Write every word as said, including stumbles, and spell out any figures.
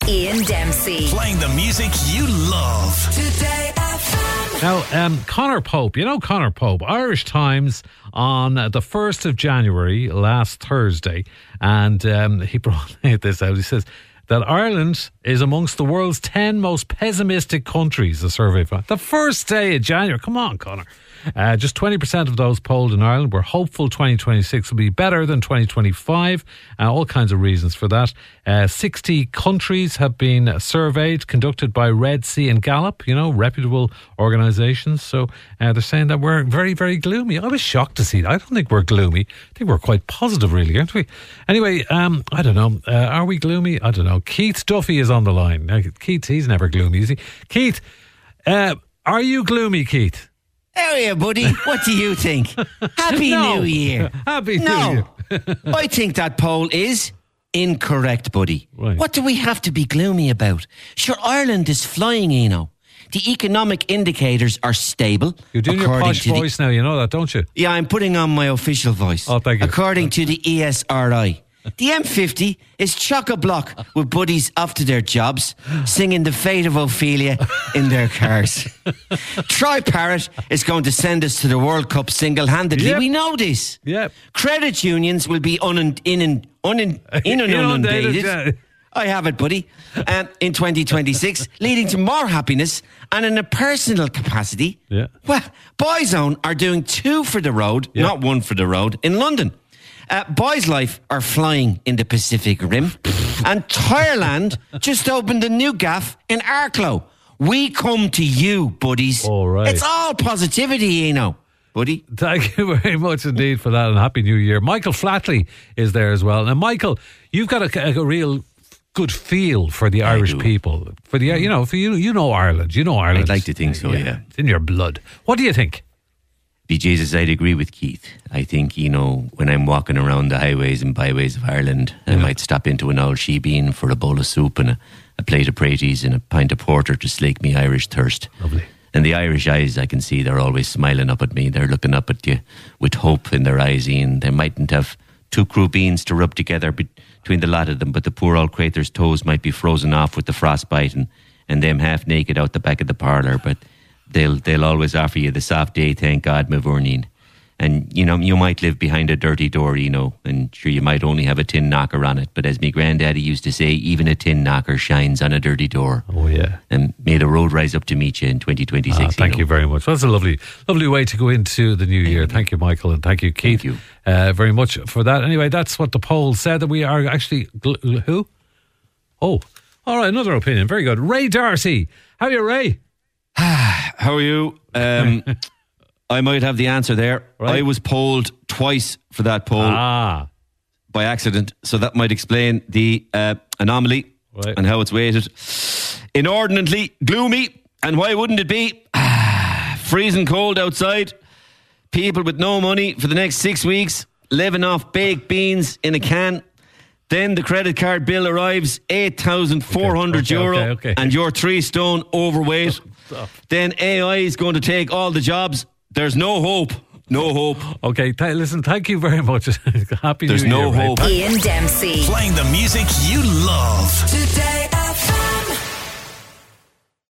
Ian Dempsey. Playing the music you love. Today F M. Now, um, Conor Pope, you know Conor Pope, Irish Times on uh, the first of January, last Thursday, and um, he brought this out. He says that Ireland is amongst the world's ten most pessimistic countries, the survey found. The first day of January. Come on, Conor. Uh, just twenty percent of those polled in Ireland were hopeful twenty twenty-six will be better than twenty twenty-five. Uh, all kinds of reasons for that. Uh, sixty countries have been surveyed, conducted by Red C and Gallup, you know, reputable organisations. So uh, they're saying that we're very, very gloomy. I was shocked to see that. I don't think we're gloomy. I think we're quite positive, really, aren't we? Anyway, um, I don't know. Uh, are we gloomy? I don't know. Keith Duffy is on the line. Now, Keith, he's never gloomy, is he? Keith, uh, are you gloomy, Keith? How are you, buddy? What do you think? Happy No. New Year. Happy New no. Year. I think that poll is incorrect, buddy. Right. What do we have to be gloomy about? Sure, Ireland is flying, you know. The economic indicators are stable. You're doing your according posh to the- voice now, you know that, don't you? Yeah, I'm putting on my official voice. Oh, thank you. According to the E S R I. The M fifty is chock-a-block with buddies off to their jobs, singing The Fate of Ophelia in their cars. Troy Parrott is going to send us to the World Cup single-handedly. Yep. We know this. Yep. Credit unions will be un- in, in, un- in, inundated. yeah. I have it, buddy. Um, in twenty twenty-six, leading to more happiness, and in a personal capacity, Yeah. well, Boyzone are doing two for the road, Yeah. not one for the road, in London. Uh, Boys Life are flying in the Pacific Rim, and Tireland just opened a new gaff in Arklow. We come to you, buddies. All right. It's all positivity, you know, buddy. Thank you very much indeed for that, and Happy New Year. Michael Flatley is there as well. Now, Michael, you've got a, a real good feel for the Irish do. people. For the, you know, for you, you know Ireland. You know Ireland. I'd like to think so, yeah. It's in your blood. What do you think? Be Jesus, I'd agree with Keith. I think, you know, when I'm walking around the highways and byways of Ireland, I Yeah. might stop into an old shebeen for a bowl of soup and a, a plate of praties and a pint of porter to slake me Irish thirst. Lovely. And the Irish eyes, I can see they're always smiling up at me. They're looking up at you with hope in their eyes, Ian. They mightn't have two crew beans to rub together between the lot of them, but the poor old crater's toes might be frozen off with the frostbite and, and them half naked out the back of the parlour, but they'll they'll always offer you the soft day, thank God, Mavurneen. And, you know, you might live behind a dirty door, you know, and sure, you might only have a tin knocker on it, but as me granddaddy used to say, even a tin knocker shines on a dirty door. Oh, yeah. And may the road rise up to meet you in twenty twenty-six. Ah, thank know. you very much. That's a lovely, lovely way to go into the new year. Thank you, Michael, and thank you, Keith, Thank you. Uh, very much for that. Anyway, that's what the poll said, that we are actually gl- who? Oh, all right, another opinion. Very good. Ray Darcy, how are you, Ray? How are you? Um, I might have the answer there. Right. I was polled twice for that poll Ah, by accident, so that might explain the uh, anomaly Right. and how it's weighted. Inordinately gloomy, and why wouldn't it be? Freezing cold outside. People with no money for the next six weeks, living off baked beans in a can. Then the credit card bill arrives, eight thousand four hundred Okay, okay, euro, okay. and you're three stone overweight. Stop. Then A I is going to take all the jobs. There's no hope. No hope. okay. Th- listen, thank you very much. Happy There's New Year, no Ray. hope. Ian Dempsey. Playing the music you love. Today